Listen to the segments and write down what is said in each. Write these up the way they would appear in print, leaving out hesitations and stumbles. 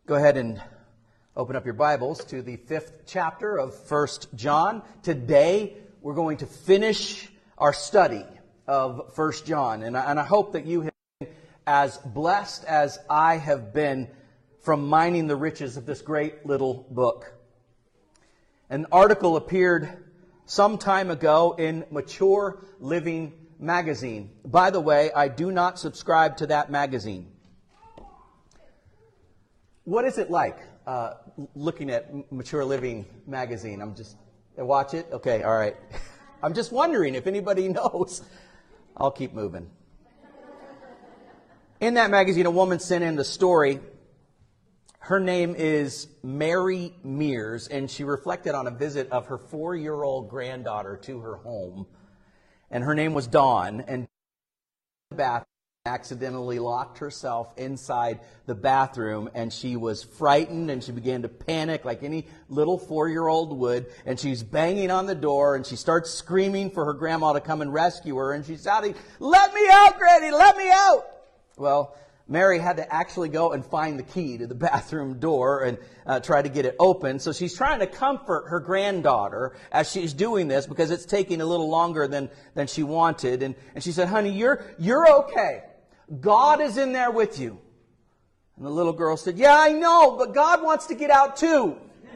Go ahead and open up your Bibles to the 5th chapter of 1 John. Today, we're going to finish our study of 1 John. And I hope that you have been as blessed as I have been from mining the riches of this great little book. An article appeared some time ago in Mature Living magazine. By the way, I do not subscribe to that magazine. What is it like looking at Mature Living magazine? Watch it? Okay, all right. I'm just wondering if anybody knows. I'll keep moving. In that magazine, a woman sent in the story. Her name is Mary Mears, and she reflected on a visit of her 4-year-old granddaughter to her home. And her name was Dawn, and the bathroom accidentally locked herself inside the bathroom, and she was frightened, and she began to panic like any little 4-year-old would, and she's banging on the door, and she starts screaming for her grandma to come and rescue her, and she's shouting, "Let me out, Granny, let me out!" Well, Mary had to actually go and find the key to the bathroom door and try to get it open. So she's trying to comfort her granddaughter as she's doing this because it's taking a little longer than she wanted. And she said, "Honey, you're okay. God is in there with you." And the little girl said, "Yeah, I know, but God wants to get out too."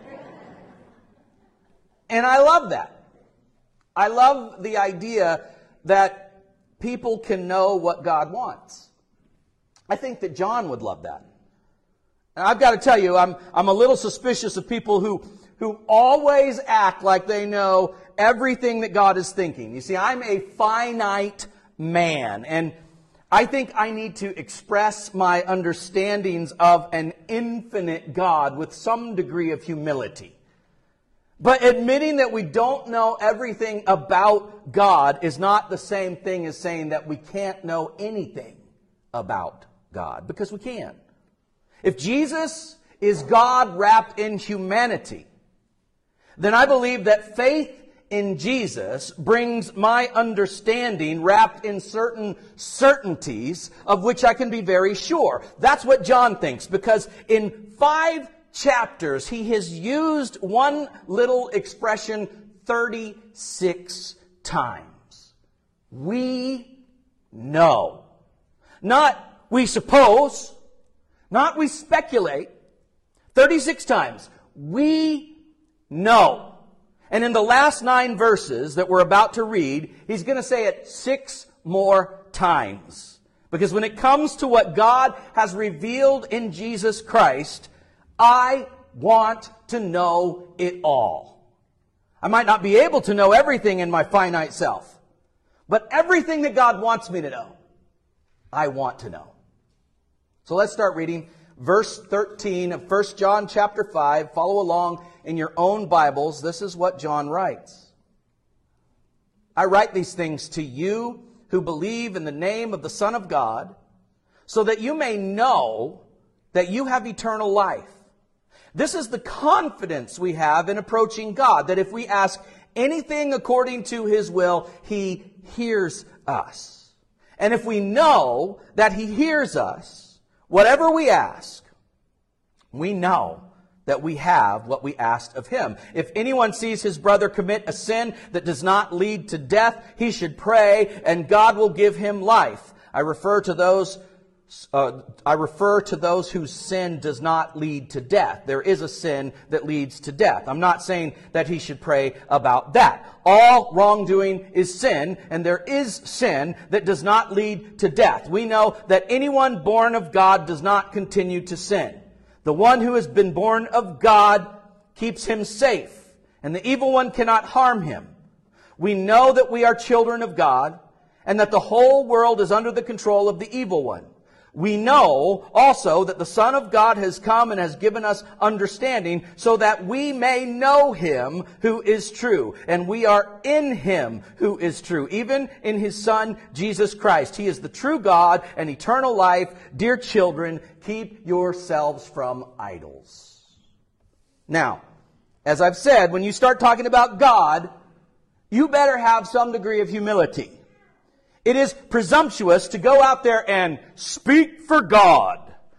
And I love that. I love the idea that people can know what God wants. I think that John would love that. And I've got to tell you, I'm a little suspicious of people who always act like they know everything that God is thinking. You see, I'm a finite man, and I think I need to express my understandings of an infinite God with some degree of humility. But admitting that we don't know everything about God is not the same thing as saying that we can't know anything about God, because we can. If Jesus is God wrapped in humanity, then I believe that faith in Jesus brings my understanding wrapped in certain certainties of which I can be very sure. That's what John thinks, because in 5 chapters he has used one little expression 36 times. We know. Not we suppose, not we speculate. 36 times. We know. And in the last 9 verses that we're about to read, he's going to say it 6 more times. Because when it comes to what God has revealed in Jesus Christ, I want to know it all. I might not be able to know everything in my finite self, but everything that God wants me to know, I want to know. So let's start reading verse 13 of 1 John chapter 5. Follow along in your own Bibles. This is what John writes. "I write these things to you who believe in the name of the Son of God, so that you may know that you have eternal life. This is the confidence we have in approaching God, that if we ask anything according to His will, He hears us. And if we know that He hears us, whatever we ask, we know that we have what we asked of Him. If anyone sees his brother commit a sin that does not lead to death, he should pray, and God will give him life. I refer to those whose sin does not lead to death. There is a sin that leads to death. I'm not saying that he should pray about that. All wrongdoing is sin, and there is sin that does not lead to death. We know that anyone born of God does not continue to sin. The one who has been born of God keeps him safe, and the evil one cannot harm him. We know that we are children of God, and that the whole world is under the control of the evil one. We know also that the Son of God has come and has given us understanding so that we may know Him who is true. And we are in Him who is true, even in His Son, Jesus Christ. He is the true God and eternal life. Dear children, keep yourselves from idols. Now, as I've said, when you start talking about God, you better have some degree of humility. It is presumptuous to go out there and speak for God.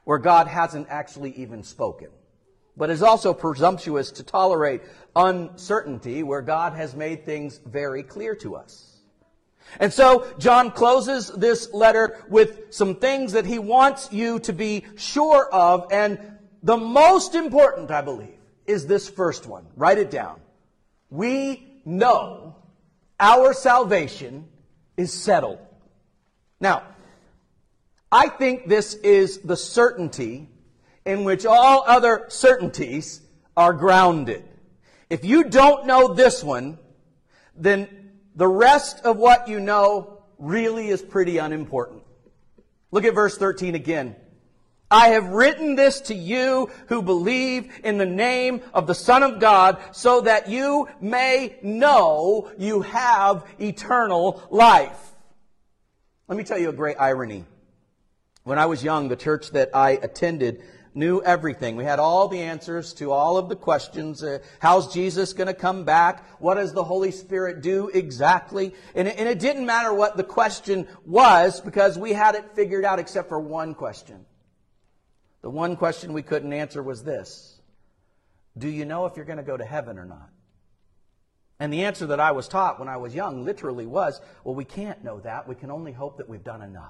where God hasn't actually even spoken. But is also presumptuous to tolerate uncertainty where God has made things very clear to us. And so John closes this letter with some things that he wants you to be sure of. And the most important, I believe, is this first one. Write it down. We know our salvation is settled. Now, I think this is the certainty in which all other certainties are grounded. If you don't know this one, then the rest of what you know really is pretty unimportant. Look at verse 13 again. I have written this to you who believe in the name of the Son of God, so that you may know you have eternal life. Let me tell you a great irony. When I was young, the church that I attended knew everything. We had all the answers to all of the questions. How's Jesus going to come back? What does the Holy Spirit do exactly? And it didn't matter what the question was, because we had it figured out except for one question. The one question we couldn't answer was this: do you know if you're going to go to heaven or not? And the answer that I was taught when I was young literally was, well, we can't know that. We can only hope that we've done enough.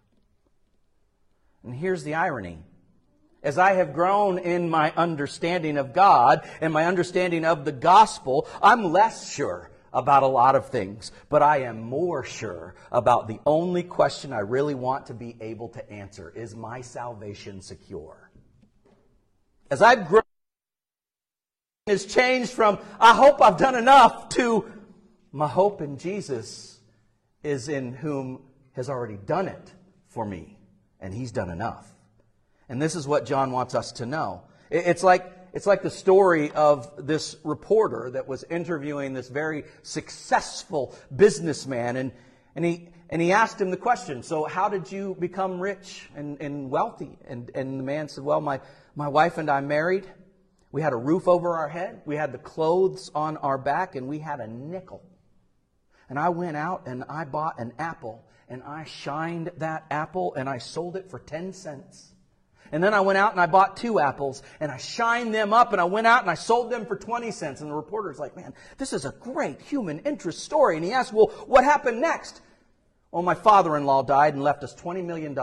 And here's the irony. As I have grown in my understanding of God and my understanding of the gospel, I'm less sure about a lot of things, but I am more sure about the only question I really want to be able to answer: is my salvation secure? As I've grown, it has changed from, I hope I've done enough, to my hope in Jesus is in whom has already done it for me, and He's done enough. And this is what John wants us to know. It's like the story of this reporter that was interviewing this very successful businessman, and he asked him the question, so how did you become rich and wealthy? And the man said, well, my wife and I married. We had a roof over our head. We had the clothes on our back, and we had a nickel. And I went out and I bought an apple, and I shined that apple, and I sold it for 10 cents. And then I went out and I bought 2 apples, and I shined them up, and I went out and I sold them for 20 cents. And the reporter's like, man, this is a great human interest story. And he asked, well, what happened next? Well, my father-in-law died and left us $20 million.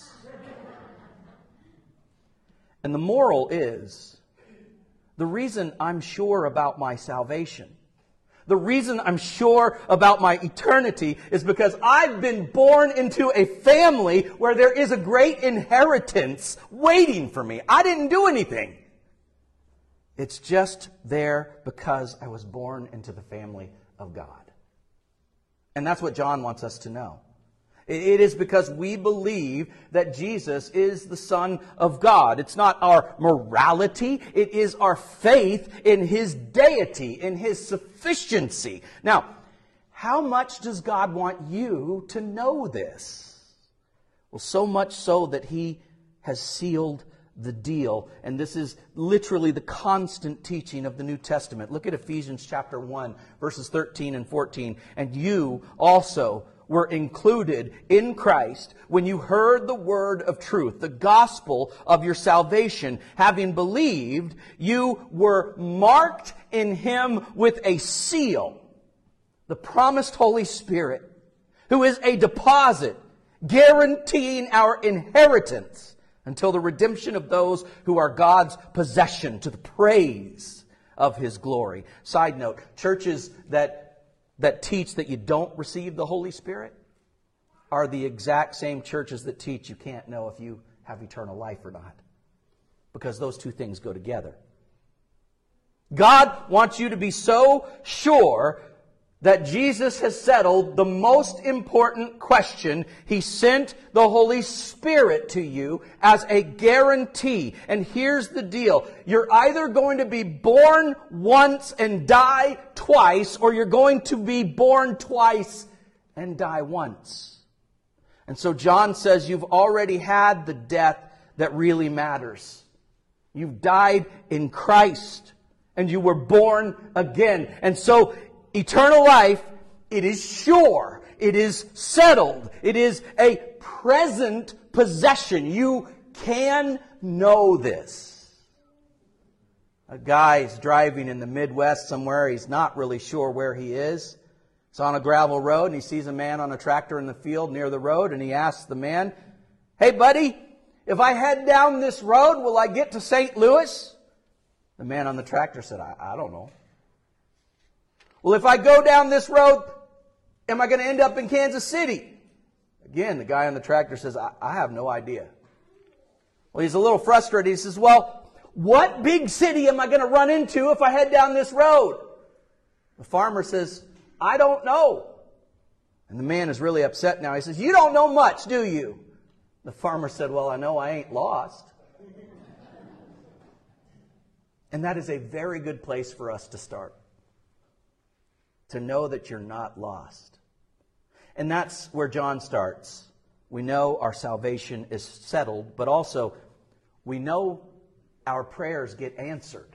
And the moral is, the reason I'm sure about my salvation, the reason I'm sure about my eternity, is because I've been born into a family where there is a great inheritance waiting for me. I didn't do anything. It's just there because I was born into the family of God. And that's what John wants us to know. It is because we believe that Jesus is the Son of God. It's not our morality. It is our faith in His deity, in His sufficiency. Now, how much does God want you to know this? Well, so much so that He has sealed the deal. And this is literally the constant teaching of the New Testament. Look at Ephesians chapter 1, verses 13 and 14. And you also were included in Christ when you heard the word of truth, the gospel of your salvation. Having believed, you were marked in Him with a seal, the promised Holy Spirit, who is a deposit guaranteeing our inheritance until the redemption of those who are God's possession, to the praise of His glory. Side note, churches that teach that you don't receive the Holy Spirit are the exact same churches that teach you can't know if you have eternal life or not. Because those two things go together. God wants you to be so sure that Jesus has settled the most important question. He sent the Holy Spirit to you as a guarantee. And here's the deal. You're either going to be born once and die twice, or you're going to be born twice and die once. And so John says you've already had the death that really matters. You've died in Christ, and you were born again. And so eternal life, it is sure, it is settled, it is a present possession. You can know this. A guy's driving in the Midwest somewhere. He's not really sure where he is. He's on a gravel road and he sees a man on a tractor in the field near the road, and he asks the man, "Hey buddy, if I head down this road, will I get to St. Louis?" The man on the tractor said, I don't know. "Well, if I go down this road, am I going to end up in Kansas City?" Again, the guy on the tractor says, I have no idea. Well, he's a little frustrated. He says, "Well, what big city am I going to run into if I head down this road?" The farmer says, "I don't know." And the man is really upset now. He says, "You don't know much, do you?" The farmer said, "Well, I know I ain't lost." And that is a very good place for us to start. To know that you're not lost. And that's where John starts. We know our salvation is settled, but also we know our prayers get answered.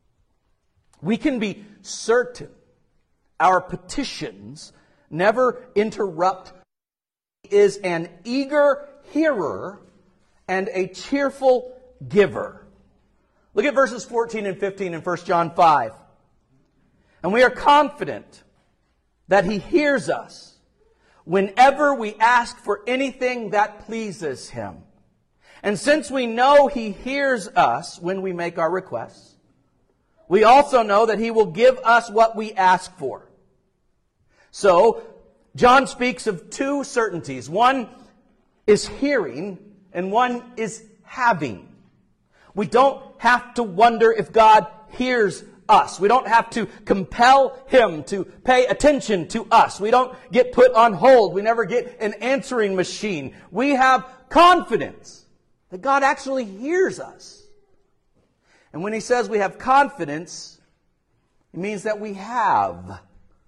We can be certain our petitions never interrupt. He is an eager hearer and a cheerful giver. Look at verses 14 and 15 in 1 John 5. "And we are confident that He hears us whenever we ask for anything that pleases Him. And since we know He hears us when we make our requests, we also know that He will give us what we ask for." So, John speaks of two certainties. One is hearing, and one is having. We don't have to wonder if God hears us. We don't have to compel Him to pay attention to us. We don't get put on hold. We never get an answering machine. We have confidence that God actually hears us. And when He says we have confidence, it means that we have.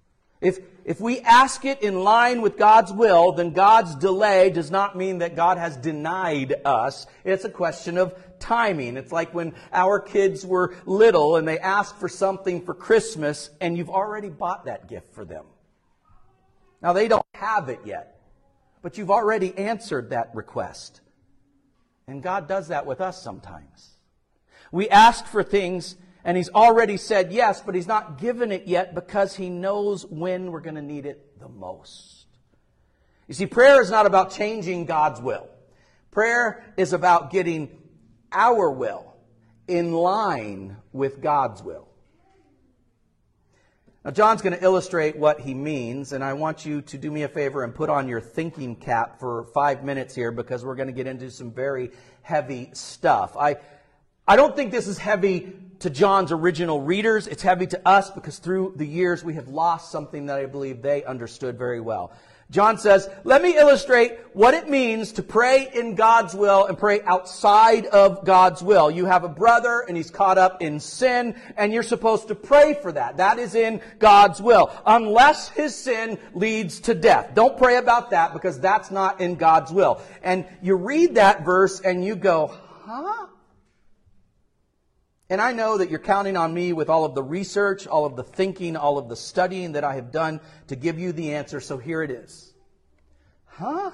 If we ask it in line with God's will, then God's delay does not mean that God has denied us. It's a question of timing. It's like when our kids were little and they asked for something for Christmas and you've already bought that gift for them. Now they don't have it yet, but you've already answered that request. And God does that with us sometimes. We ask for things and He's already said yes, but He's not given it yet because He knows when we're going to need it the most. You see, prayer is not about changing God's will. Prayer is about getting our will in line with God's will. Now, John's going to illustrate what he means, and I want you to do me a favor and put on your thinking cap for 5 minutes here because we're going to get into some very heavy stuff. I don't think this is heavy to John's original readers. It's heavy to us because through the years we have lost something that I believe they understood very well. John says, let me illustrate what it means to pray in God's will and pray outside of God's will. You have a brother and he's caught up in sin and you're supposed to pray for that. That is in God's will. Unless his sin leads to death. Don't pray about that because that's not in God's will. And you read that verse and you go, huh? And I know that you're counting on me with all of the research, all of the thinking, all of the studying that I have done to give you the answer. So here it is. Huh?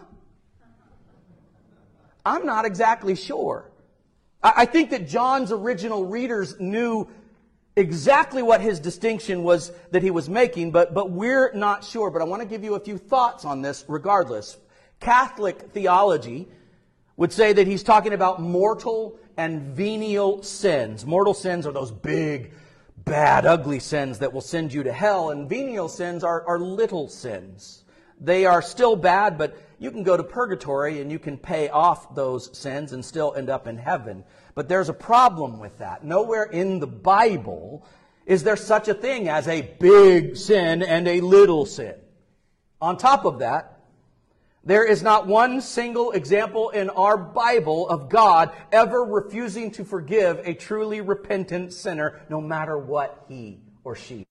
I'm not exactly sure. I think that John's original readers knew exactly what his distinction was that he was making, but we're not sure. But I want to give you a few thoughts on this regardless. Catholic theology would say that he's talking about mortal and venial sins. Mortal sins are those big, bad, ugly sins that will send you to hell. And venial sins are little sins. They are still bad, but you can go to purgatory and you can pay off those sins and still end up in heaven. But there's a problem with that. Nowhere in the Bible is there such a thing as a big sin and a little sin. On top of that, there is not one single example in our Bible of God ever refusing to forgive a truly repentant sinner, no matter what he or she.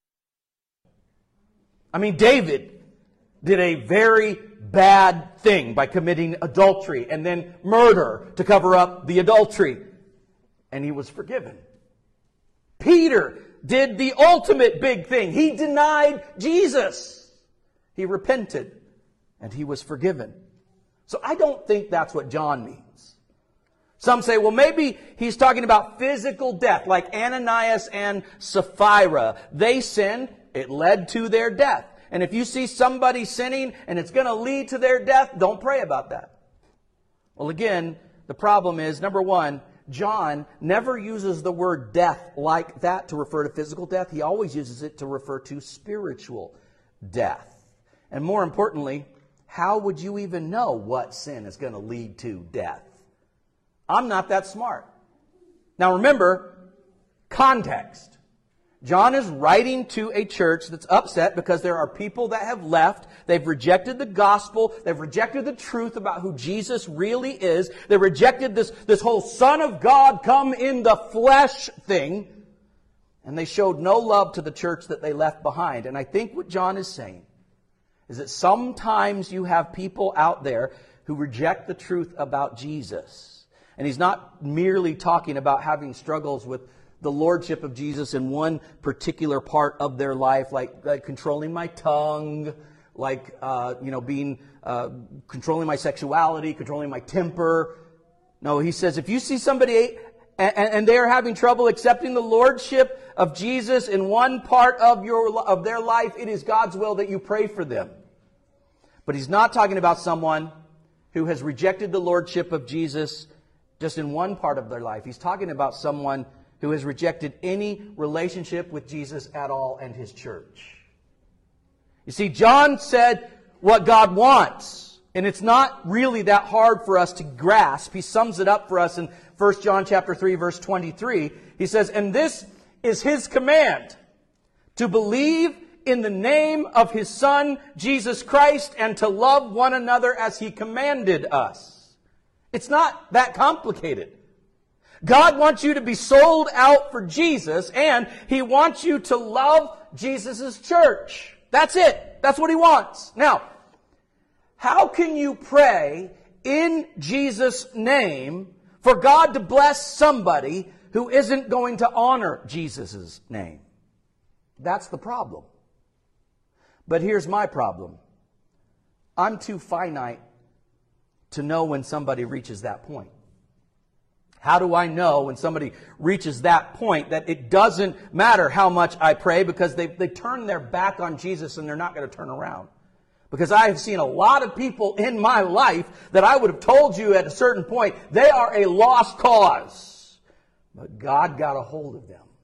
I mean, David did a very bad thing by committing adultery and then murder to cover up the adultery. And he was forgiven. Peter did the ultimate big thing. He denied Jesus. He repented. And he was forgiven. So I don't think that's what John means. Some say, well, maybe he's talking about physical death, like Ananias and Sapphira. They sinned, it led to their death. And if you see somebody sinning and it's going to lead to their death, don't pray about that. Well, again, the problem is, number one, John never uses the word death like that to refer to physical death. He always uses it to refer to spiritual death. And more importantly, how would you even know what sin is going to lead to death? I'm not that smart. Now remember, context. John is writing to a church that's upset because there are people that have left. They've rejected the gospel. They've rejected the truth about who Jesus really is. They rejected this whole Son of God come in the flesh thing. And they showed no love to the church that they left behind. And I think what John is saying is that sometimes you have people out there who reject the truth about Jesus. And he's not merely talking about having struggles with the lordship of Jesus in one particular part of their life, like controlling my tongue, like controlling my sexuality, controlling my temper. No, he says if you see somebody and they are having trouble accepting the lordship of Jesus in one part of their life, it is God's will that you pray for them. But he's not talking about someone who has rejected the lordship of Jesus just in one part of their life. He's talking about someone who has rejected any relationship with Jesus at all and His church. You see, John said what God wants, and it's not really that hard for us to grasp. He sums it up for us in 1 John chapter 3, verse 23. He says, "And this is His command, to believe in the name of His Son, Jesus Christ, and to love one another as He commanded us." It's not that complicated. God wants you to be sold out for Jesus, and He wants you to love Jesus' church. That's it. That's what He wants. Now, how can you pray in Jesus' name for God to bless somebody who isn't going to honor Jesus' name? That's the problem. But here's my problem. I'm too finite to know when somebody reaches that point. How do I know when somebody reaches that point that it doesn't matter how much I pray because they turn their back on Jesus and they're not going to turn around? Because I have seen a lot of people in my life that I would have told you at a certain point, they are a lost cause. But God got a hold of them.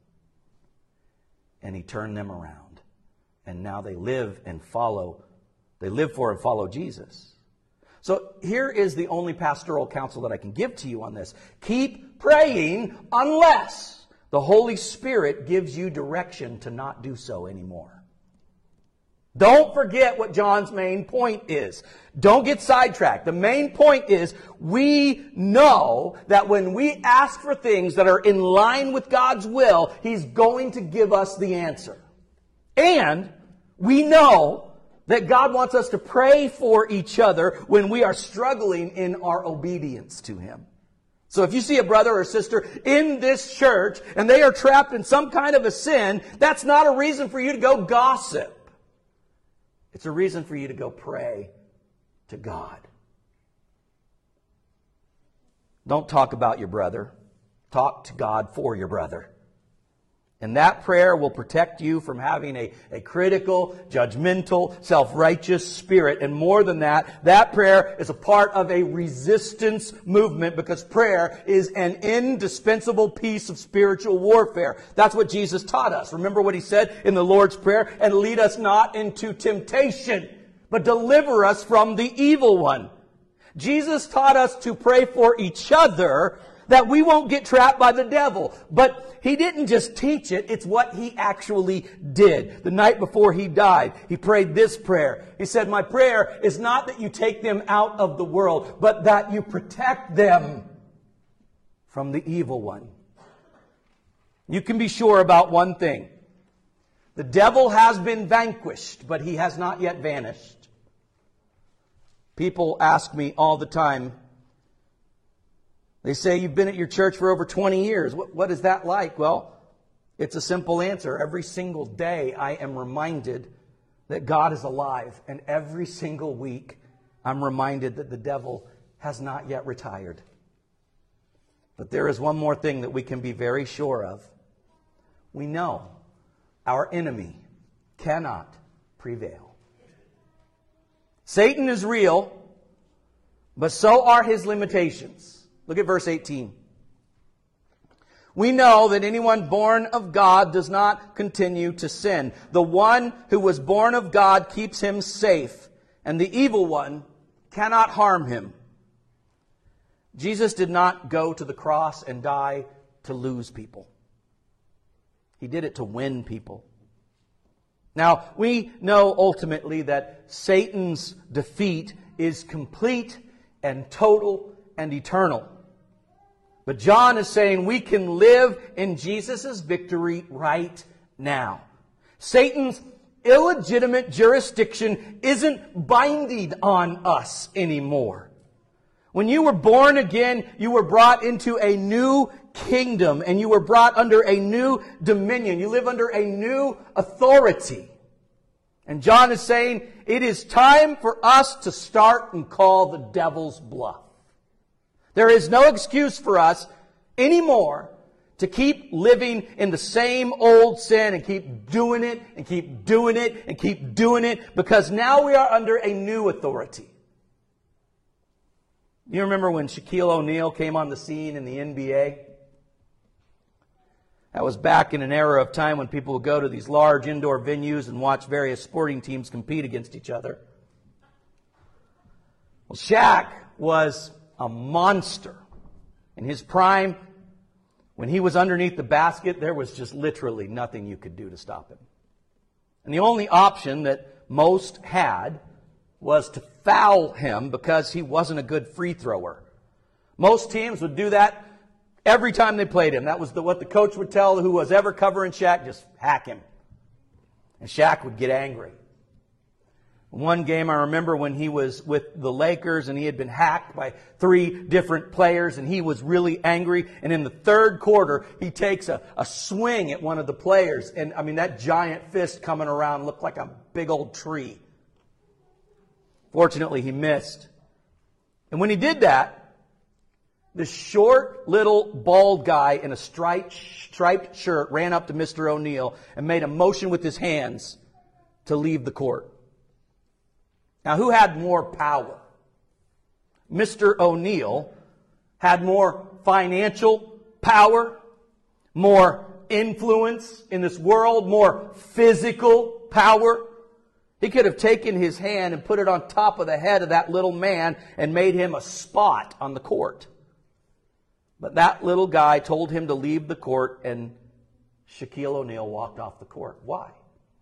And He turned them around. And now they live for and follow Jesus. So here is the only pastoral counsel that I can give to you on this. Keep praying unless the Holy Spirit gives you direction to not do so anymore. Don't forget what John's main point is. Don't get sidetracked. The main point is we know that when we ask for things that are in line with God's will, He's going to give us the answer. And we know that God wants us to pray for each other when we are struggling in our obedience to Him. So if you see a brother or sister in this church and they are trapped in some kind of a sin, that's not a reason for you to go gossip. It's a reason for you to go pray to God. Don't talk about your brother. Talk to God for your brother. And that prayer will protect you from having a critical, judgmental, self-righteous spirit. And more than that, that prayer is a part of a resistance movement because prayer is an indispensable piece of spiritual warfare. That's what Jesus taught us. Remember what He said in the Lord's Prayer? "And lead us not into temptation, but deliver us from the evil one." Jesus taught us to pray for each other that we won't get trapped by the devil. But He didn't just teach it, it's what He actually did. The night before He died, He prayed this prayer. He said, "My prayer is not that you take them out of the world, but that you protect them from the evil one." You can be sure about one thing. The devil has been vanquished, but he has not yet vanished. People ask me all the time, they say, "You've been at your church for over 20 years. What is that like?" Well, it's a simple answer. Every single day I am reminded that God is alive. And every single week I'm reminded that the devil has not yet retired. But there is one more thing that we can be very sure of. We know our enemy cannot prevail. Satan is real, but so are his limitations. Look at verse 18. We know that anyone born of God does not continue to sin. The one who was born of God keeps him safe, and the evil one cannot harm him. Jesus did not go to the cross and die to lose people. He did it to win people. Now, we know ultimately that Satan's defeat is complete and total and eternal. But John is saying we can live in Jesus' victory right now. Satan's illegitimate jurisdiction isn't binding on us anymore. When you were born again, you were brought into a new kingdom and you were brought under a new dominion. You live under a new authority. And John is saying it is time for us to start and call the devil's bluff. There is no excuse for us anymore to keep living in the same old sin and keep doing it and keep doing it and keep doing it, because now we are under a new authority. You remember when Shaquille O'Neal came on the scene in the NBA? That was back in an era of time when people would go to these large indoor venues and watch various sporting teams compete against each other. Well, Shaq was a monster. In his prime, when he was underneath the basket, there was just literally nothing you could do to stop him. And the only option that most had was to foul him because he wasn't a good free thrower. Most teams would do that every time they played him. That was what the coach would tell who was ever covering Shaq, just hack him. And Shaq would get angry. One game I remember when he was with the Lakers and he had been hacked by 3 different players and he was really angry. And in the third quarter, he takes a swing at one of the players. And I mean, that giant fist coming around looked like a big old tree. Fortunately, he missed. And when he did that, this short, little, bald guy in a striped shirt ran up to Mr. O'Neal and made a motion with his hands to leave the court. Now, who had more power? Mr. O'Neal had more financial power, more influence in this world, more physical power. He could have taken his hand and put it on top of the head of that little man and made him a spot on the court. But that little guy told him to leave the court, and Shaquille O'Neal walked off the court. Why?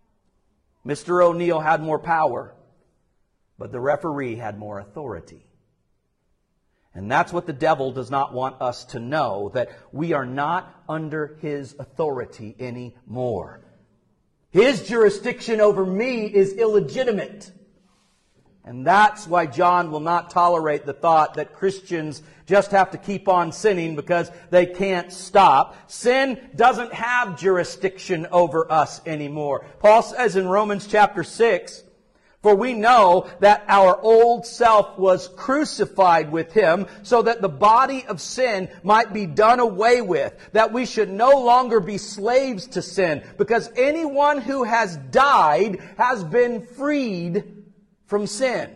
Mr. O'Neal had more power, but the referee had more authority. And that's what the devil does not want us to know, that we are not under his authority anymore. His jurisdiction over me is illegitimate. And that's why John will not tolerate the thought that Christians just have to keep on sinning because they can't stop. Sin doesn't have jurisdiction over us anymore. Paul says in Romans chapter 6, "For we know that our old self was crucified with him so that the body of sin might be done away with, that we should no longer be slaves to sin, because anyone who has died has been freed from sin."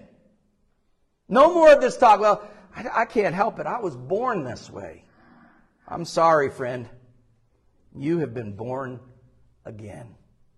No more of this talk, well, I can't help it. I was born this way. I'm sorry, friend. You have been born again.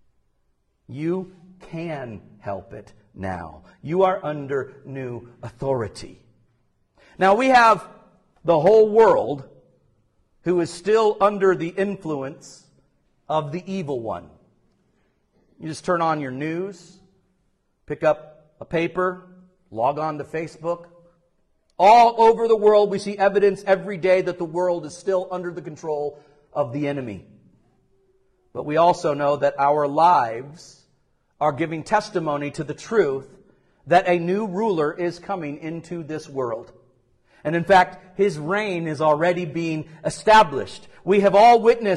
You can help it now. You are under new authority. Now we have the whole world who is still under the influence of the evil one. You just turn on your news, pick up a paper, log on to Facebook. All over the world we see evidence every day that the world is still under the control of the enemy. But we also know that our lives are giving testimony to the truth that a new ruler is coming into this world. And in fact, his reign is already being established. We have all witnessed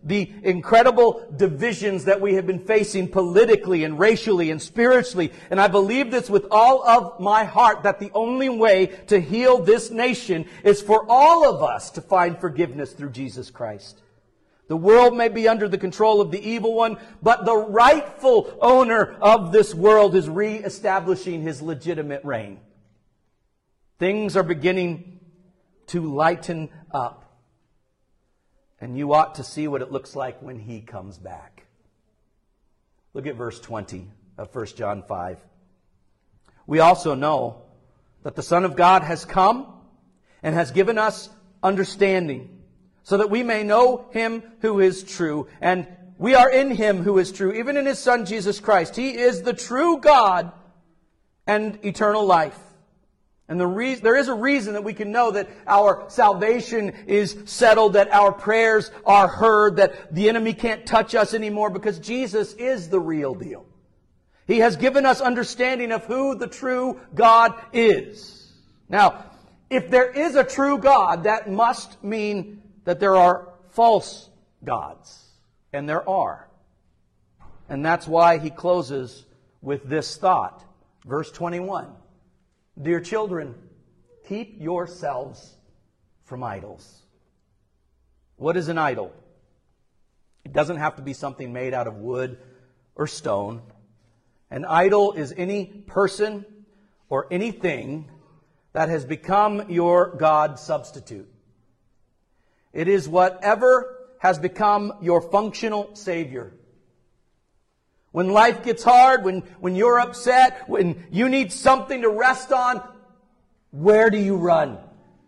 the incredible divisions that we have been facing politically and racially and spiritually. And I believe this with all of my heart, that the only way to heal this nation is for all of us to find forgiveness through Jesus Christ. The world may be under the control of the evil one, but the rightful owner of this world is reestablishing his legitimate reign. Things are beginning to lighten up. And you ought to see what it looks like when he comes back. Look at verse 20 of 1 John 5. We also know that the Son of God has come and has given us understanding, so that we may know Him who is true. And we are in Him who is true, even in His Son Jesus Christ. He is the true God and eternal life. And there is a reason that we can know that our salvation is settled, that our prayers are heard, that the enemy can't touch us anymore, because Jesus is the real deal. He has given us understanding of who the true God is. Now, if there is a true God, that must mean that there are false gods. And there are. And that's why he closes with this thought. Verse 21. Dear children, keep yourselves from idols. What is an idol? It doesn't have to be something made out of wood or stone. An idol is any person or anything that has become your God substitute. It is whatever has become your functional Savior. When life gets hard, when you're upset, when you need something to rest on, where do you run?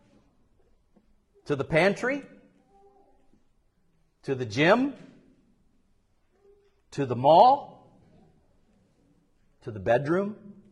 To the pantry? To the gym? To the mall? To the bedroom?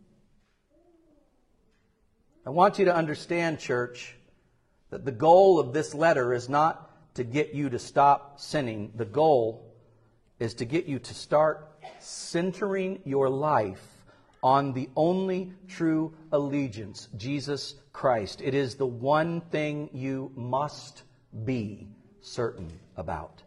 I want you to understand, church, that the goal of this letter is not to get you to stop sinning. The goal is to get you to start centering your life on the only true allegiance, Jesus Christ. It is the one thing you must be certain about.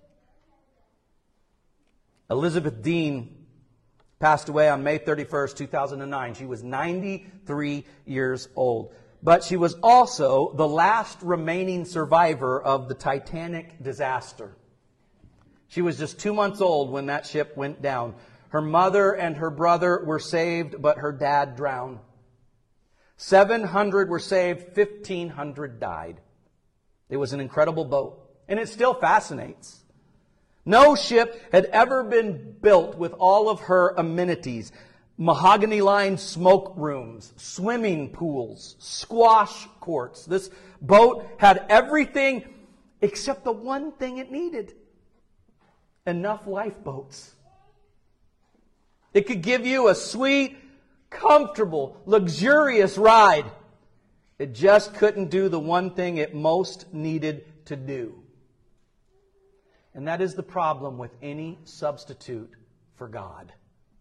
Elizabeth Dean passed away on May 31st, 2009. She was 93 years old. But she was also the last remaining survivor of the Titanic disaster. She was just 2 months old when that ship went down. Her mother and her brother were saved, but her dad drowned. 700 were saved, 1,500 died. It was an incredible boat, and it still fascinates. No ship had ever been built with all of her amenities. Mahogany-lined smoke rooms, swimming pools, squash courts. This boat had everything except the one thing it needed. Enough lifeboats. It could give you a sweet, comfortable, luxurious ride. It just couldn't do the one thing it most needed to do. And that is the problem with any substitute for God.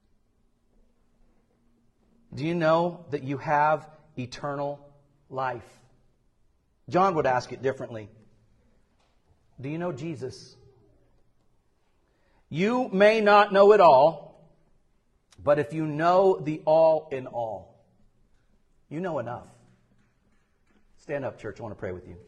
Do you know that you have eternal life? John would ask it differently. Do you know Jesus? You may not know it all, but if you know the all in all, you know enough. Stand up, church. I want to pray with you.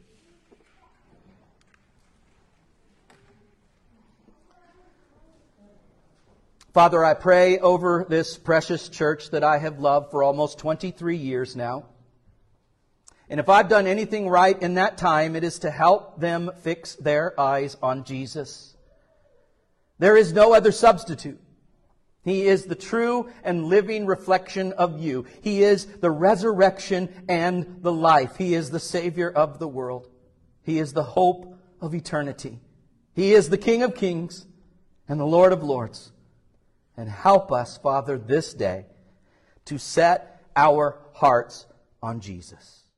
Father, I pray over this precious church that I have loved for almost 23 years now. And if I've done anything right in that time, it is to help them fix their eyes on Jesus. There is no other substitute. He is the true and living reflection of you. He is the resurrection and the life. He is the Savior of the world. He is the hope of eternity. He is the King of kings and the Lord of lords. And help us, Father, this day to set our hearts on Jesus.